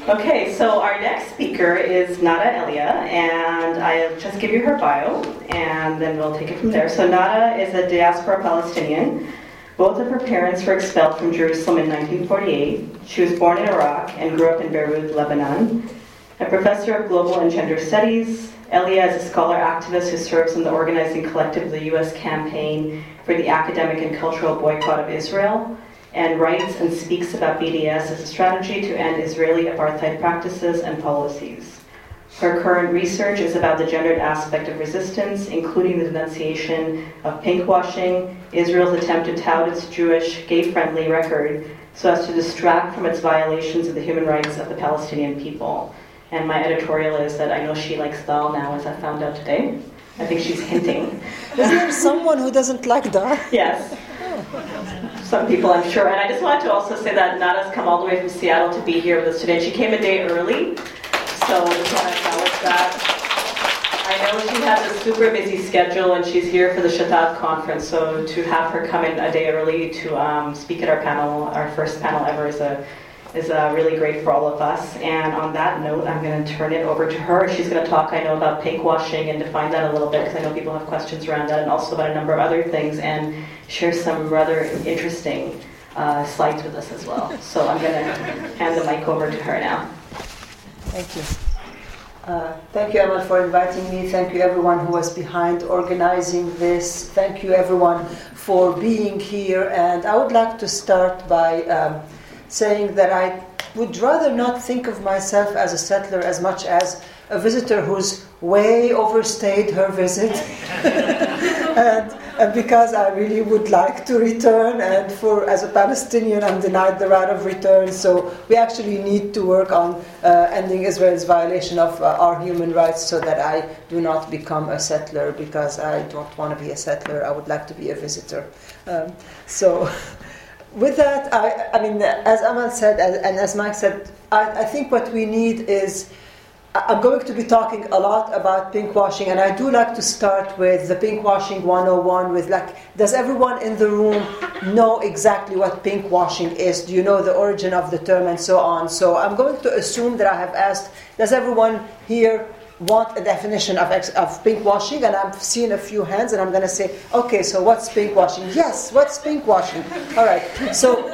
Okay, so our next speaker is Nada Elia, and I'll just give you her bio, and then we'll take it from there. So Nada is a diaspora Palestinian. Both of her parents were expelled from Jerusalem in 1948. She was born in Iraq and grew up in Beirut, Lebanon. A professor of global and gender studies, Elia is a scholar activist who serves on the organizing collective of the U.S. campaign for the academic and cultural boycott of Israel, and writes and speaks about BDS as a strategy to end Israeli apartheid practices and policies. Her current research is about the gendered aspect of resistance, including the denunciation of pinkwashing, Israel's attempt to tout its Jewish, gay-friendly record so as to distract from its violations of the human rights of the Palestinian people. And my editorial is that I know she likes dal now, as I found out today. I think she's hinting. Is there someone who doesn't like dal? Yes. Some people, I'm sure. And I just wanted to also say that Nada's come all the way from Seattle to be here with us today. She came a day early, so I just want to acknowledge that. I know she has a super busy schedule, and she's here for the Shatat conference, so to have her come in a day early to speak at our panel, our first panel ever, is really great for all of us. And on that note, I'm going to turn it over to her. She's going to talk, I know, about pinkwashing and define that a little bit, because I know people have questions around that, and also about a number of other things, and share some rather interesting slides with us as well. So I'm going to hand the mic over to her now. Thank you. Thank you, Amal, for inviting me. Thank you, everyone who was behind organizing this. Thank you, everyone, for being here. And I would like to start by saying that I would rather not think of myself as a settler as much as a visitor who's way overstayed her visit. and because I really would like to return, and as a Palestinian, I'm denied the right of return. So we actually need to work on ending Israel's violation of our human rights so that I do not become a settler, because I don't want to be a settler. I would like to be a visitor. With that, I mean, as Amal said, and as Mike said, I think what we need is, I'm going to be talking a lot about pinkwashing, and I do like to start with the pinkwashing 101 with, like, does everyone in the room know exactly what pinkwashing is? Do you know the origin of the term and so on? So I'm going to assume that I have asked, does everyone here want a definition of pinkwashing? And I've seen a few hands, and I'm going to say, okay, so what's pinkwashing? Yes, what's pinkwashing? All right, so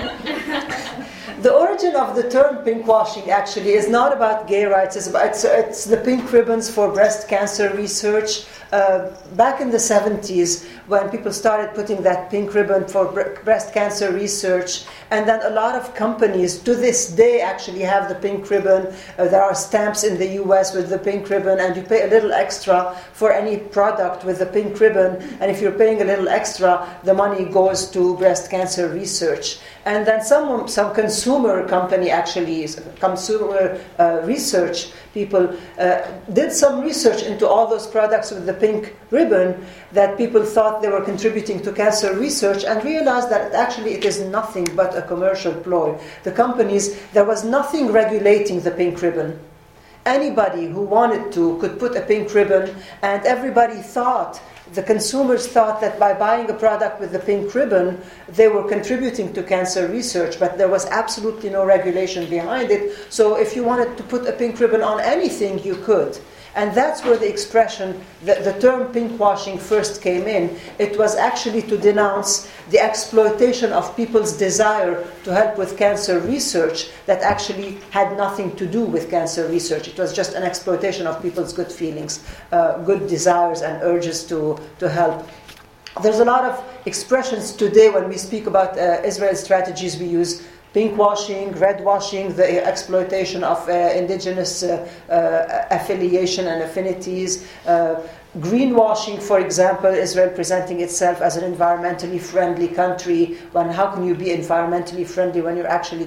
the origin of the term pinkwashing actually is not about gay rights. It's the pink ribbons for breast cancer research. Back in the 70s, when people started putting that pink ribbon for breast cancer research, and then a lot of companies to this day actually have the pink ribbon. There are stamps in the US with the pink ribbon, and you pay a little extra for any product with the pink ribbon, and if you're paying a little extra, the money goes to breast cancer research. And then some consumer company, actually, consumer research people did some research into all those products with the pink ribbon that people thought they were contributing to cancer research, and realized that actually it is nothing but a commercial ploy. The companies, there was nothing regulating the pink ribbon. Anybody who wanted to could put a pink ribbon, and everybody thought, the consumers thought, that by buying a product with the pink ribbon, they were contributing to cancer research, but there was absolutely no regulation behind it. So if you wanted to put a pink ribbon on anything, you could. And that's where the expression, the term pinkwashing first came in. It was actually to denounce the exploitation of people's desire to help with cancer research that actually had nothing to do with cancer research. It was just an exploitation of people's good feelings, good desires and urges to help. There's a lot of expressions today when we speak about Israel's strategies. We use pinkwashing, redwashing, the exploitation of indigenous affiliation and affinities. Greenwashing, for example, Israel presenting itself as an environmentally friendly country. How can you be environmentally friendly when you're actually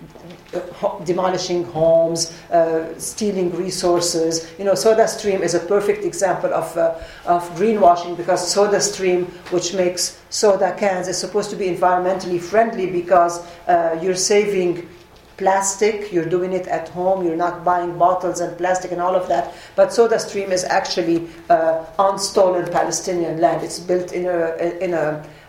demolishing homes, stealing resources? SodaStream is a perfect example of greenwashing, because SodaStream, which makes soda cans, is supposed to be environmentally friendly because you're saving plastic, you're doing it at home, you're not buying bottles and plastic and all of that. But SodaStream is actually on stolen Palestinian land. It's built in a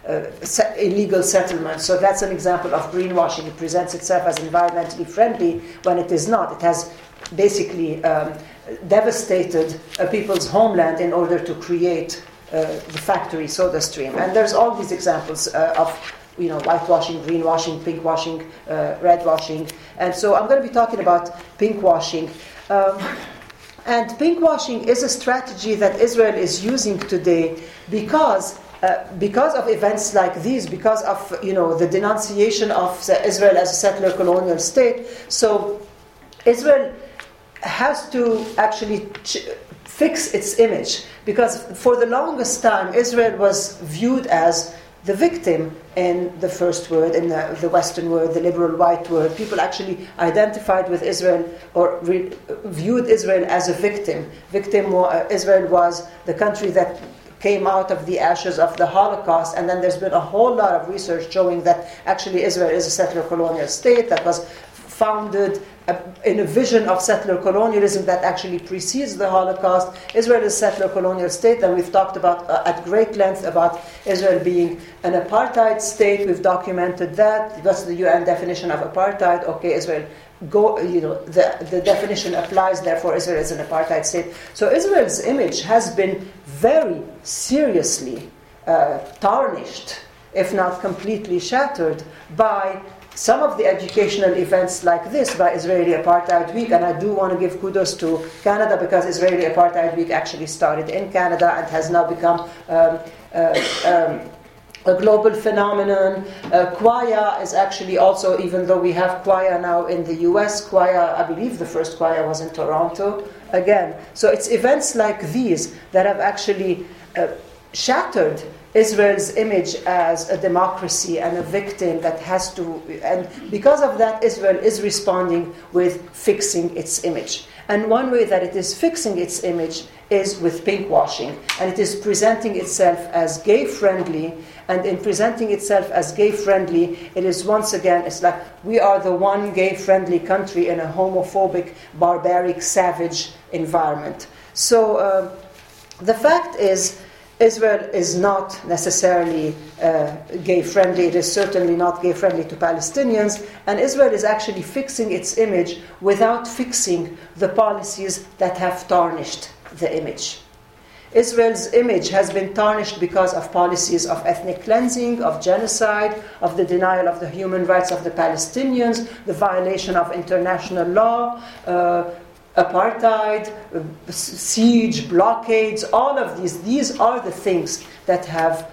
illegal settlements. So that's an example of greenwashing. It presents itself as environmentally friendly when it is not. It has basically devastated people's homeland in order to create the factory SodaStream. And there's all these examples of whitewashing, greenwashing, pinkwashing, redwashing. And so I'm going to be talking about pinkwashing. And pinkwashing is a strategy that Israel is using today because of events like these, because of the denunciation of Israel as a settler colonial state. So Israel has to actually fix its image, because for the longest time Israel was viewed as the victim in the first world, in the Western world, the liberal white world. People actually identified with Israel or viewed Israel as a victim. Israel was the country that came out of the ashes of the Holocaust, and then there's been a whole lot of research showing that actually Israel is a settler colonial state that was founded in a vision of settler colonialism that actually precedes the Holocaust. Israel is a settler colonial state, and we've talked about at great length about Israel being an apartheid state. We've documented that. That's the UN definition of apartheid. Okay, Israel, the definition applies, therefore Israel is an apartheid state. So Israel's image has been very seriously tarnished, if not completely shattered, by some of the educational events like this, by Israeli Apartheid Week. And I do want to give kudos to Canada, because Israeli Apartheid Week actually started in Canada and has now become a global phenomenon. Kwaya is actually also, even though we have Kwaya now in the US, Kwaya, I believe the first Kwaya was in Toronto again. So it's events like these that have actually shattered Israel's image as a democracy and a victim that has to, and because of that, Israel is responding with fixing its image. And one way that it is fixing its image is with pinkwashing, and it is presenting itself as gay-friendly. And in presenting itself as gay-friendly, it is once again, it's like we are the one gay-friendly country in a homophobic, barbaric, savage environment. So the fact is, Israel is not necessarily gay-friendly. It is certainly not gay-friendly to Palestinians. And Israel is actually fixing its image without fixing the policies that have tarnished the image. Israel's image has been tarnished because of policies of ethnic cleansing, of genocide, of the denial of the human rights of the Palestinians, the violation of international law, apartheid, siege, blockades, all of these are the things that have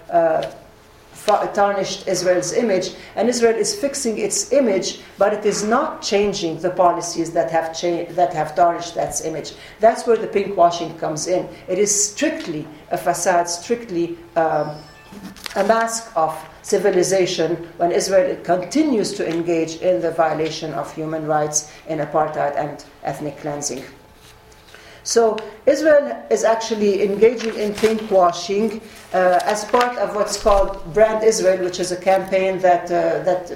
tarnished Israel's image. And Israel is fixing its image, but it is not changing the policies that have tarnished that image. That's where the pinkwashing comes in. It is strictly a facade, strictly a mask of civilization, when Israel continues to engage in the violation of human rights, in apartheid and ethnic cleansing. So Israel is actually engaging in pinkwashing as part of what's called Brand Israel, which is a campaign that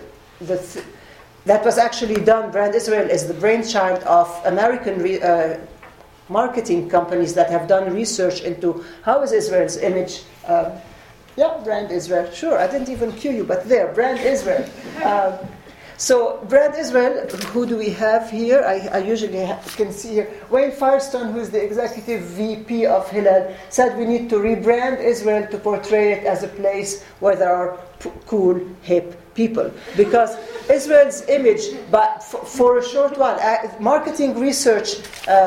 was actually done. Brand Israel is the brainchild of American marketing companies that have done research into how is Israel's image. Brand Israel. Sure, I didn't even cue you, but there, Brand Israel. So Brand Israel, who do we have here? I usually can see here. Wayne Firestone, who is the executive VP of Hillel, said we need to rebrand Israel to portray it as a place where there are cool, hip people. Because Israel's image, but for a short while, marketing research,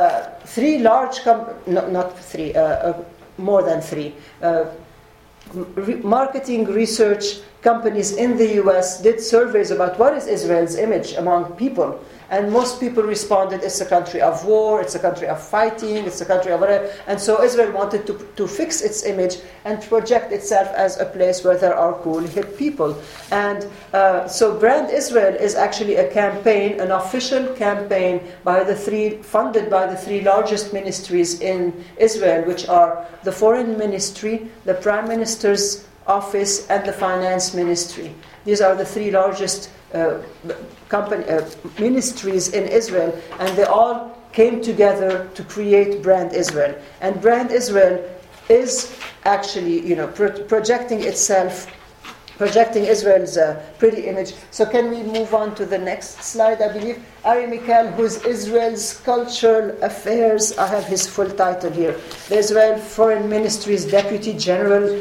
more than three, marketing research companies in the US did surveys about what is Israel's image among people. And most people responded, it's a country of war, it's a country of fighting, it's a country of whatever. And so Israel wanted to fix its image and project itself as a place where there are cool, hip people. And so Brand Israel is actually a campaign, an official campaign funded by the three largest ministries in Israel, which are the Foreign Ministry, the Prime Minister's Office, and the Finance Ministry. These are the three largest ministries in Israel, and they all came together to create Brand Israel. And Brand Israel is actually, projecting itself projecting Israel's pretty image. So can we move on to the next slide, I believe? Ari Mikel, who's Israel's Cultural Affairs, I have his full title here. The Israel Foreign Ministry's Deputy General,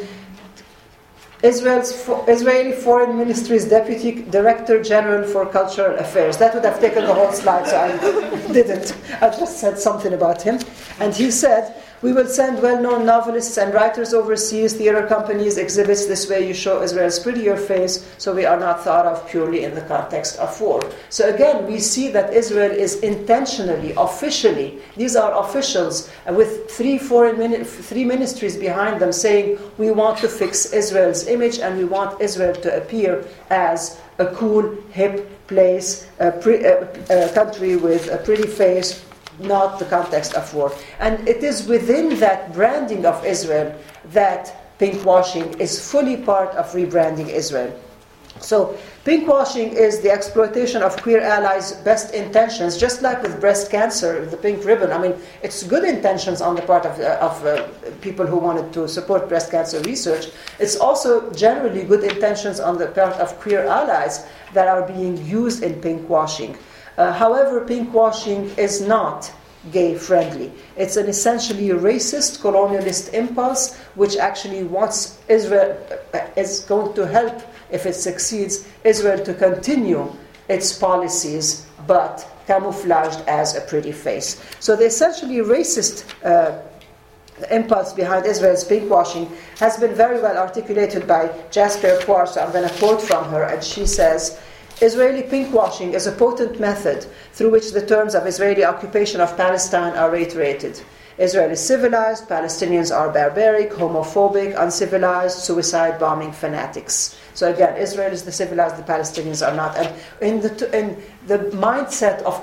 Israeli Foreign Ministry's Deputy Director General for Cultural Affairs. That would have taken the whole slide, so I didn't. I just said something about him. And he said, we will send well-known novelists and writers overseas, theater companies, exhibits. This way you show Israel's prettier face, so we are not thought of purely in the context of war. So again, we see that Israel is intentionally, officially, these are officials with three ministries behind them saying, we want to fix Israel's image and we want Israel to appear as a cool, hip place, a country with a pretty face, not the context of war. And it is within that branding of Israel that pinkwashing is fully part of rebranding Israel. So pinkwashing is the exploitation of queer allies' best intentions, just like with breast cancer, the pink ribbon. I mean, it's good intentions on the part of people who wanted to support breast cancer research. It's also generally good intentions on the part of queer allies that are being used in pinkwashing. However, pinkwashing is not gay-friendly. It's an essentially racist, colonialist impulse which actually wants Israel, is going to help, if it succeeds, Israel to continue its policies, but camouflaged as a pretty face. So the essentially racist impulse behind Israel's pinkwashing has been very well articulated by Jasper Poir, so I'm going to quote from her, and she says, Israeli pinkwashing is a potent method through which the terms of Israeli occupation of Palestine are reiterated. Israel is civilized, Palestinians are barbaric, homophobic, uncivilized, suicide bombing fanatics. So again, Israel is the civilized, the Palestinians are not. And in the mindset of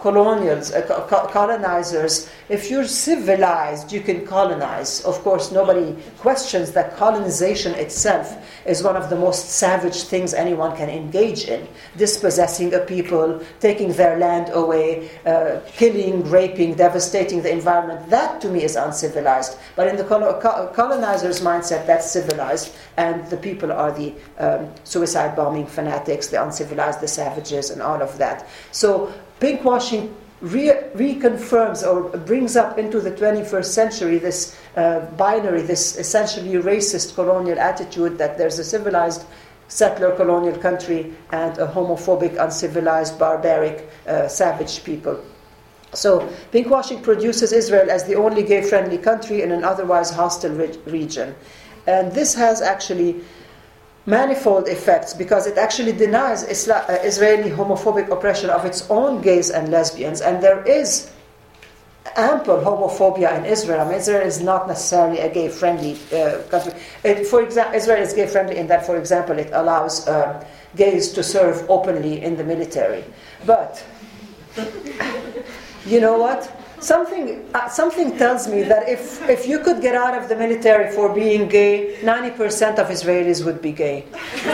colonizers, if you're civilized, you can colonize. Of course, nobody questions that colonization itself is one of the most savage things anyone can engage in. Dispossessing a people, taking their land away, killing, raping, devastating the environment. That to me is uncivilized. But in the colonizer's mindset, that's civilized. And the people are the suicide bombing fanatics, the uncivilized, the savages, and all of that. So pinkwashing reconfirms or brings up into the 21st century this binary, this essentially racist colonial attitude that there's a civilized settler colonial country and a homophobic, uncivilized, barbaric, savage people. So pinkwashing produces Israel as the only gay-friendly country in an otherwise hostile region. And this has actually manifold effects because it actually denies Israeli homophobic oppression of its own gays and lesbians, and there is ample homophobia in Israel. I mean, Israel is not necessarily a gay-friendly country. Israel is gay-friendly in that, for example, it allows gays to serve openly in the military. But you know what? Something tells me that if you could get out of the military for being gay, 90% of Israelis would be gay.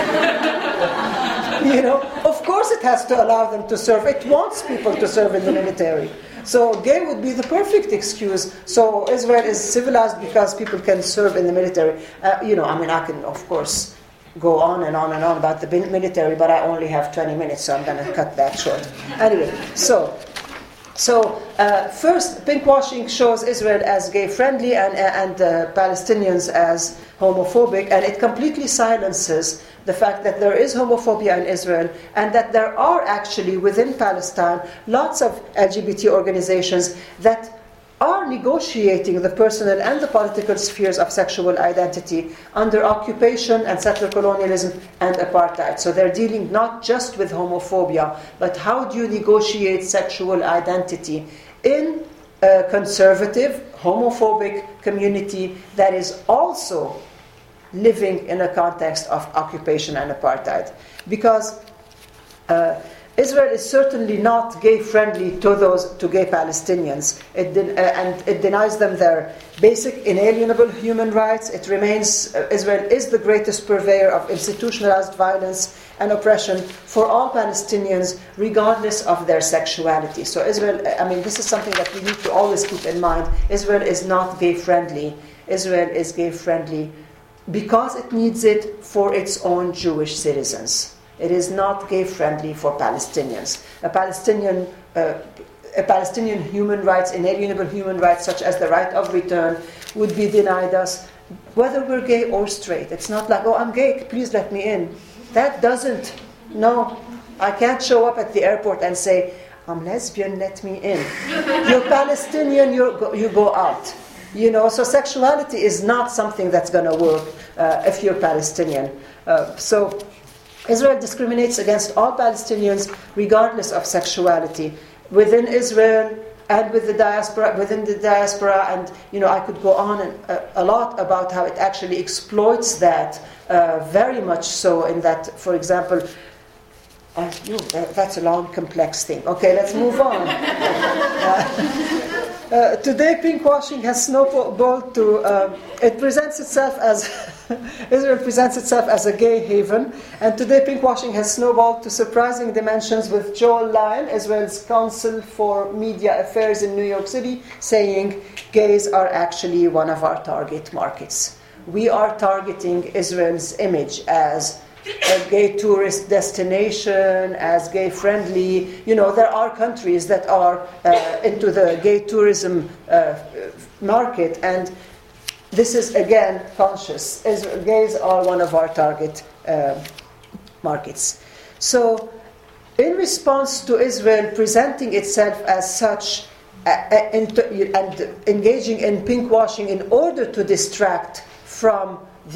You know, of course it has to allow them to serve. It wants people to serve in the military. So gay would be the perfect excuse. So Israel is civilized because people can serve in the military. I mean, I can, of course, go on and on and on about the military, but I only have 20 minutes, so I'm going to cut that short. Anyway, So first, pinkwashing shows Israel as gay-friendly and Palestinians as homophobic, and it completely silences the fact that there is homophobia in Israel and that there are actually within Palestine lots of LGBT organizations that are negotiating the personal and the political spheres of sexual identity under occupation and settler colonialism and apartheid. So they're dealing not just with homophobia, but how do you negotiate sexual identity in a conservative, homophobic community that is also living in a context of occupation and apartheid. Because Israel is certainly not gay-friendly to gay Palestinians. It denies them their basic inalienable human rights. Israel is the greatest purveyor of institutionalized violence and oppression for all Palestinians, regardless of their sexuality. So Israel, I mean, this is something that we need to always keep in mind. Israel is not gay-friendly. Israel is gay-friendly because it needs it for its own Jewish citizens. It is not gay-friendly for Palestinians. A Palestinian human rights, inalienable human rights, such as the right of return, would be denied us, whether we're gay or straight. It's not like, oh, I'm gay, please let me in. That doesn't, no. I can't show up at the airport and say, I'm lesbian, let me in. You're Palestinian, you go out. You know, so sexuality is not something that's going to work if you're Palestinian. So Israel discriminates against all Palestinians regardless of sexuality. Within Israel and within the diaspora, and you know, I could go on a lot about how it actually exploits that very much so. In that, for example, that's a long, complex thing. Okay, let's move on. Today, pinkwashing has snowballed to. It presents itself as Israel presents itself as a gay haven, and today pinkwashing has snowballed to surprising dimensions, with Joel Lyon, Israel's Council for Media Affairs in New York City, saying gays are actually one of our target markets. We are targeting Israel's image as a gay tourist destination, as gay-friendly. You know, there are countries that are into the gay tourism market, and this is, again, conscious. Gays are one of our target markets. So, in response to Israel presenting itself as such and engaging in pinkwashing in order to distract from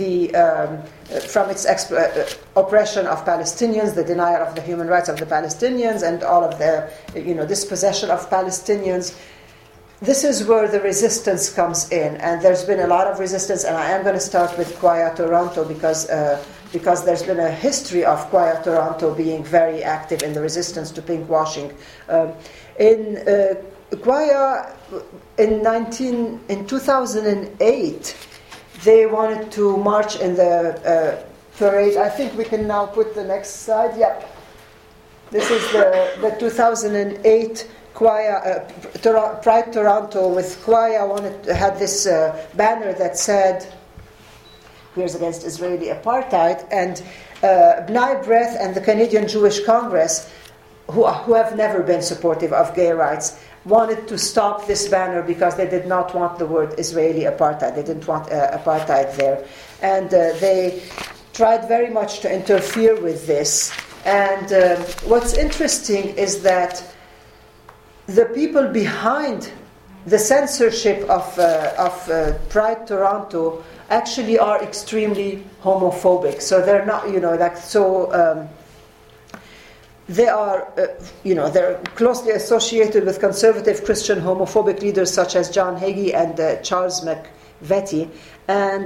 its oppression of Palestinians, the denial of the human rights of the Palestinians, and all of the dispossession of Palestinians, this is where the resistance comes in. And there's been a lot of resistance, and I am going to start with Quoia Toronto because there's been a history of Quoia Toronto being very active in the resistance to pinkwashing. In Quoia, in 2008, they wanted to march in the parade. I think we can now put the next slide. Yeah. This is the 2008 Quoia, Pride Toronto, with Quoia had this banner that said, "Here's against Israeli apartheid," and B'nai B'rith and the Canadian Jewish Congress, who have never been supportive of gay rights, wanted to stop this banner because they did not want the word Israeli apartheid. They didn't want apartheid there. And they tried very much to interfere with this. And what's interesting is that the people behind the censorship of Pride Toronto actually are extremely homophobic. So they're not, they are, they're closely associated with conservative Christian homophobic leaders such as John Hagee and Charles McVeety. And,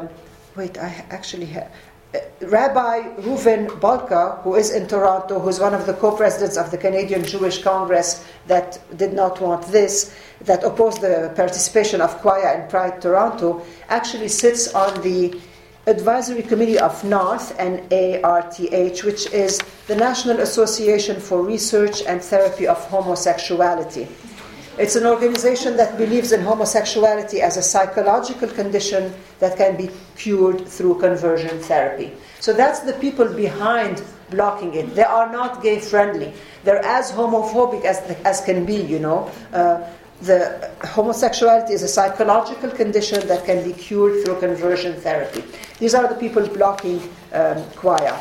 Rabbi Reuven Balka, who is in Toronto, who's one of the co-presidents of the Canadian Jewish Congress that did not want this, that opposed the participation of Quoia in Pride Toronto, actually sits on the Advisory Committee of NARTH, N-A-R-T-H, which is the National Association for Research and Therapy of Homosexuality. It's an organization that believes in homosexuality as a psychological condition that can be cured through conversion therapy. So that's the people behind blocking it. They are not gay-friendly. They're as homophobic as can be, The homosexuality is a psychological condition that can be cured through conversion therapy. These are the people blocking Quoia.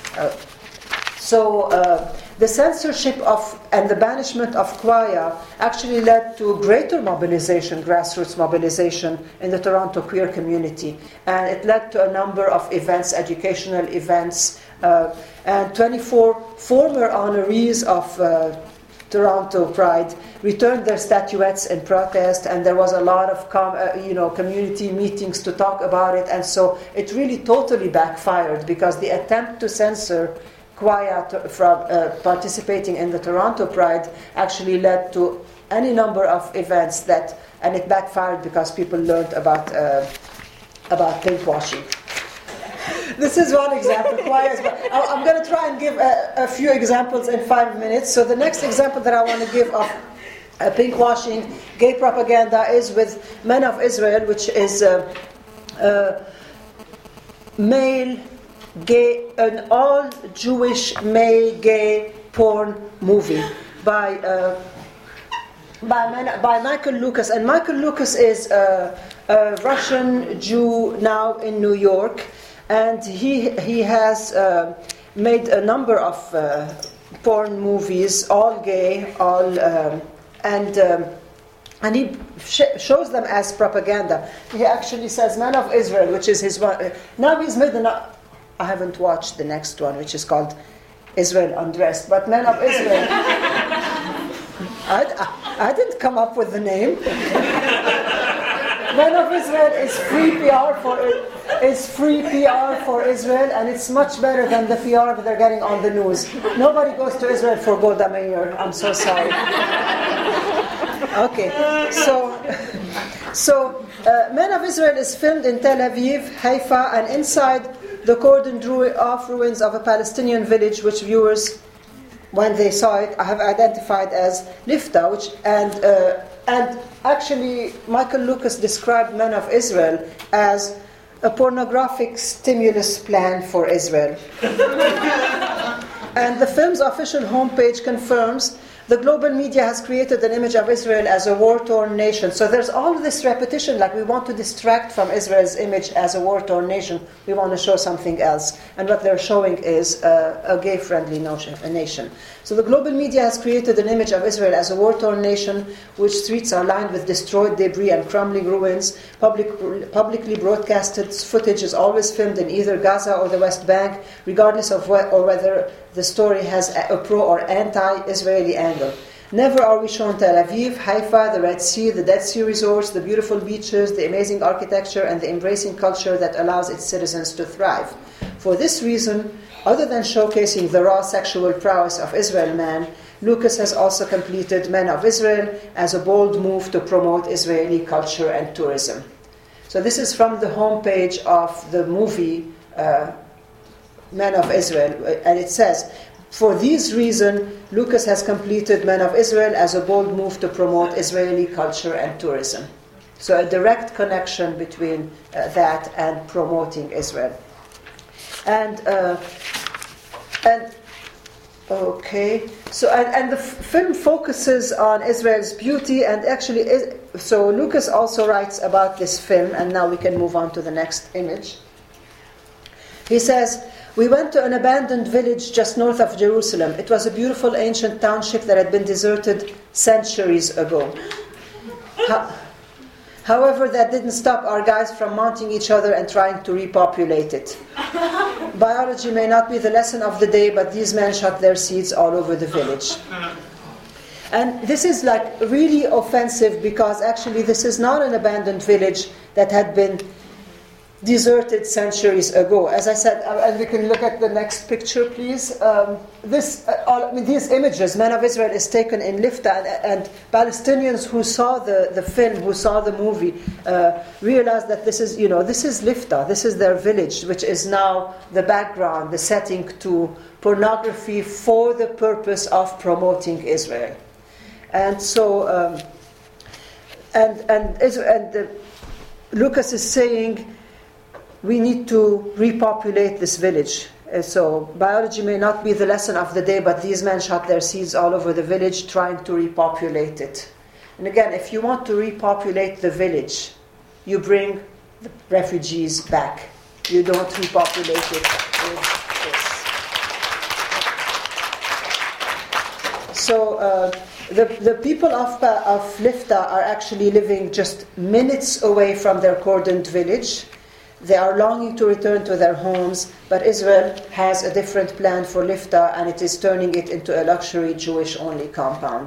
The censorship and the banishment of Quoia actually led to greater mobilization, grassroots mobilization in the Toronto queer community. And it led to a number of events, educational events, and 24 former honorees of Toronto Pride returned their statuettes in protest, and there was a lot of community meetings to talk about it, and so it really totally backfired because the attempt to censor Quoia from participating in the Toronto Pride actually led to any number of events and it backfired because people learned about pinkwashing. This is one example. I'm going to try and give a few examples in 5 minutes. So the next example that I want to give of pinkwashing, gay propaganda, is with Men of Israel, which is male gay, an all Jewish male gay porn movie by Michael Lucas. And Michael Lucas is a Russian Jew now in New York, and he has made a number of porn movies, all gay, and he shows them as propaganda. He actually says "Man of Israel," which is his one. Now he's made I haven't watched the next one, which is called Israel Undressed, but "Man of Israel." I didn't come up with the name. "Man of Israel" is free PR for it. It's free PR for Israel, and it's much better than the PR that they're getting on the news. Nobody goes to Israel for Golda Meir. I'm so sorry. Okay, so "Man of Israel" is filmed in Tel Aviv, Haifa, and inside the cordoned-off ruins of a Palestinian village, which viewers, when they saw it, have identified as Lifta, and actually Michael Lucas described "Man of Israel" as a pornographic stimulus plan for Israel. And the film's official homepage confirms the global media has created an image of Israel as a war-torn nation. So there's all this repetition, like we want to distract from Israel's image as a war-torn nation. We want to show something else. And what they're showing is a gay-friendly nation. So the global media has created an image of Israel as a war-torn nation, which streets are lined with destroyed debris and crumbling ruins. Publicly broadcasted footage is always filmed in either Gaza or the West Bank, regardless of whether the story has a pro or anti-Israeli angle. Never are we shown Tel Aviv, Haifa, the Red Sea, the Dead Sea resorts, the beautiful beaches, the amazing architecture, and the embracing culture that allows its citizens to thrive. For this reason, other than showcasing the raw sexual prowess of Israel man, Lucas has also completed "Man of Israel" as a bold move to promote Israeli culture and tourism. So this is from the homepage of the movie "Man of Israel," and it says, "For these reasons, Lucas has completed "Man of Israel" as a bold move to promote Israeli culture and tourism." So a direct connection between that and promoting Israel. And the film focuses on Israel's beauty, and actually, so Lucas also writes about this film, and now we can move on to the next image. He says, "We went to an abandoned village just north of Jerusalem. It was a beautiful ancient township that had been deserted centuries ago. However, that didn't stop our guys from mounting each other and trying to repopulate it. Biology may not be the lesson of the day, but these men shot their seeds all over the village." And this is like really offensive, because actually this is not an abandoned village that had been deserted centuries ago. As I said, and we can look at the next picture, please. These images, "Man of Israel," is taken in Lifta, and Palestinians who saw the film, who saw the movie, realized that this is Lifta, this is their village, which is now the background, the setting to pornography for the purpose of promoting Israel. And so, Lucas is saying, we need to repopulate this village. So biology may not be the lesson of the day, but these men shot their seeds all over the village trying to repopulate it. And again, if you want to repopulate the village, you bring the refugees back. You don't repopulate it with this. So the people of Lifta are actually living just minutes away from their cordoned village. They are longing to return to their homes, but Israel has a different plan for Lifta, and it is turning it into a luxury Jewish-only compound.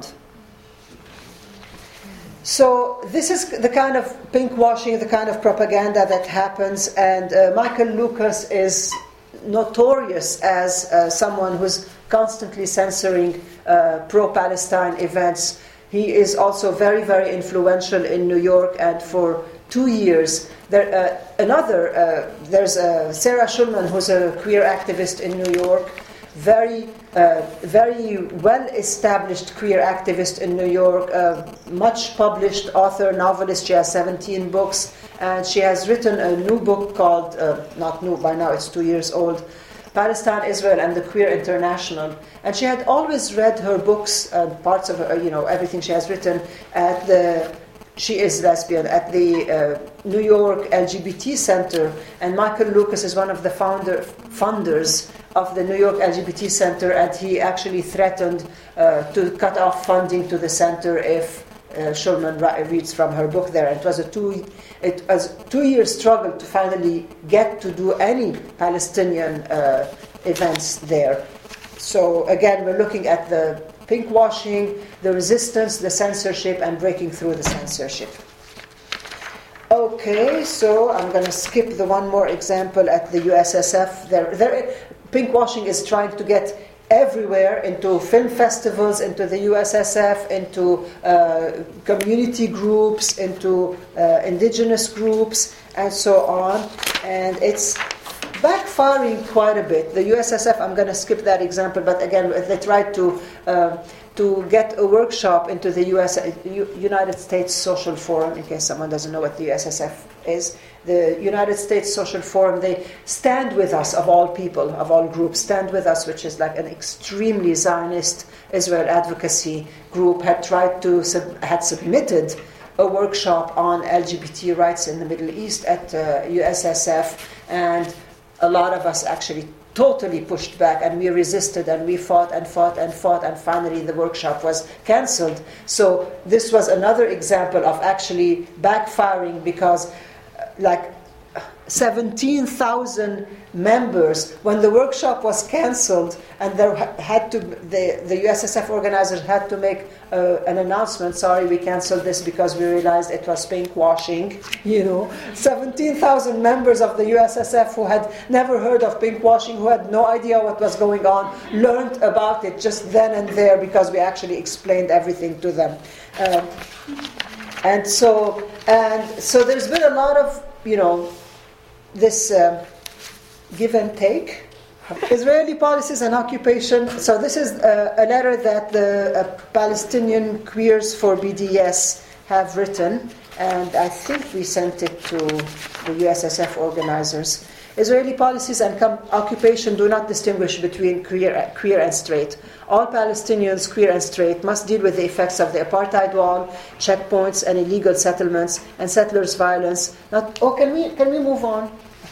So this is the kind of pinkwashing, the kind of propaganda that happens, and Michael Lucas is notorious as someone who's constantly censoring pro-Palestine events. He is also very, very influential in New York, and for 2 years, there's Sarah Schulman, who's a queer activist in New York. very well-established queer activist in New York, much published author, novelist. She has 17 books, and she has written a new book called, not new, by now it's 2 years old, Palestine, Israel, and the Queer International. And she had always read her books, parts of her, everything she has written at the, she is lesbian, at the New York LGBT Center. And Michael Lucas is one of the funders of the New York LGBT Center, and he actually threatened to cut off funding to the center if Schulman reads from her book there. And it was a 2-year struggle to finally get to do any Palestinian events there. So again, we're looking at the pinkwashing, the resistance, the censorship, and breaking through the censorship. Okay, so I'm going to skip the one more example at the USSF. Pinkwashing is trying to get everywhere, into film festivals, into the USSF, into community groups, into indigenous groups, and so on. And it's backfiring quite a bit. The USSF, I'm going to skip that example, but again, they tried to get a workshop into the United States Social Forum, in case someone doesn't know what the USSF is. The United States Social Forum, they Stand With Us, of all people, of all groups. Stand With Us, which is like an extremely Zionist Israel advocacy group, had submitted a workshop on LGBT rights in the Middle East at USSF, and a lot of us actually totally pushed back, and we resisted, and we fought and fought and fought, and finally the workshop was cancelled. So this was another example of actually backfiring, because 17,000 members, when the workshop was cancelled, and the USSF organizers had to make an announcement, sorry, we cancelled this because we realized it was pinkwashing. 17,000 members of the USSF who had never heard of pinkwashing, who had no idea what was going on, learned about it just then and there because we actually explained everything to them. And so there's been a lot of this give and take. Israeli policies and occupation. So this is a letter that the Palestinian Queers for BDS have written, and I think we sent it to the USSF organizers. Israeli policies and occupation do not distinguish between queer and straight. All Palestinians, queer and straight, must deal with the effects of the apartheid wall, checkpoints, and illegal settlements, and settlers' violence. Can we move on?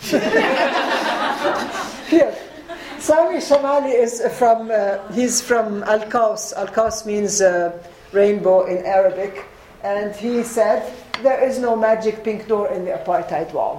Here, Sami Shamali is he's from Al-Qaus. Al-Qaus means rainbow in Arabic, and he said there is no magic pink door in the apartheid wall.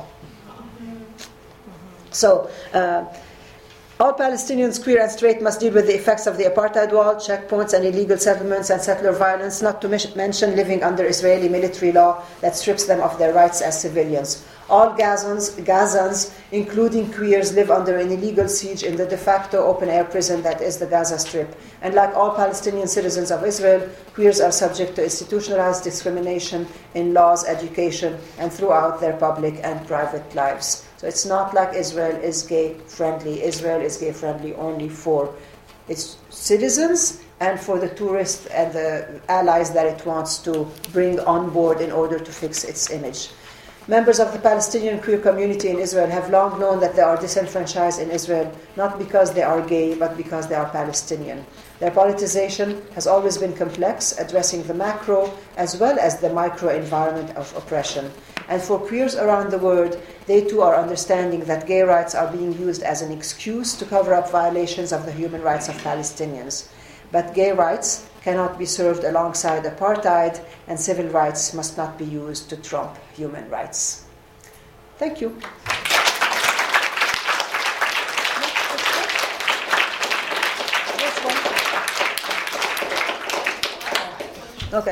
So, all Palestinians, queer and straight, must deal with the effects of the apartheid wall, checkpoints, and illegal settlements and settler violence, not to mention living under Israeli military law that strips them of their rights as civilians. All Gazans, including queers, live under an illegal siege in the de facto open-air prison that is the Gaza Strip. And like all Palestinian citizens of Israel, queers are subject to institutionalized discrimination in laws, education, and throughout their public and private lives. So it's not like Israel is gay-friendly. Israel is gay-friendly only for its citizens and for the tourists and the allies that it wants to bring on board in order to fix its image. Members of the Palestinian queer community in Israel have long known that they are disenfranchised in Israel, not because they are gay, but because they are Palestinian. Their politicization has always been complex, addressing the macro as well as the micro environment of oppression. And for queers around the world, they too are understanding that gay rights are being used as an excuse to cover up violations of the human rights of Palestinians. But gay rights cannot be served alongside apartheid, and civil rights must not be used to trump human rights. Thank you.